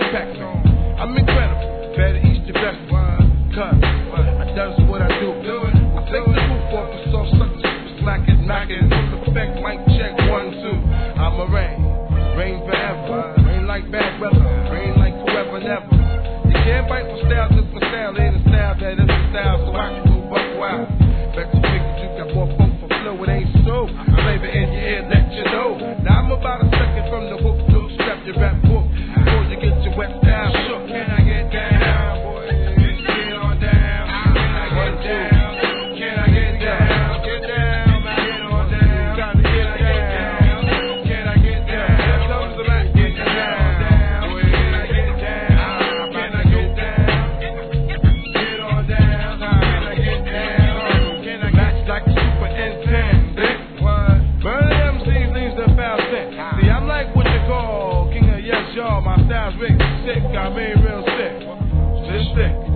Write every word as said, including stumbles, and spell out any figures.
pack on. I'm incredible, better eat your best one. Cause I does what I do. I take the roof off the soft suckers, super slacking, knocking. Full effect, mic check, one, two. I'm a rain, rain forever. Rain like bad weather, rain like forever, never. You can't bite for style, just for style. Ain't a style that is a style, so I can go buck wild. Bet you figure you got more funk for flow, it ain't so. Flavor in your ear, let you know. Now I'm about a second from the hook, look, strap your rap book. Before you get your wet style shook. Can I get down, boy? Get on down. Can I get down? Can I get down? Get down, man. Get on down. Got to get down. Can I get down? Comes the back, get down. Can I get down? Can I get down? Get on down. Can I get down? Can I match like a super intendant? What? Burn M Cs leaves the foul scent. See, I'm like what you call king of yes, y'all. My style's wicked sick. I mean real sick. Just sick.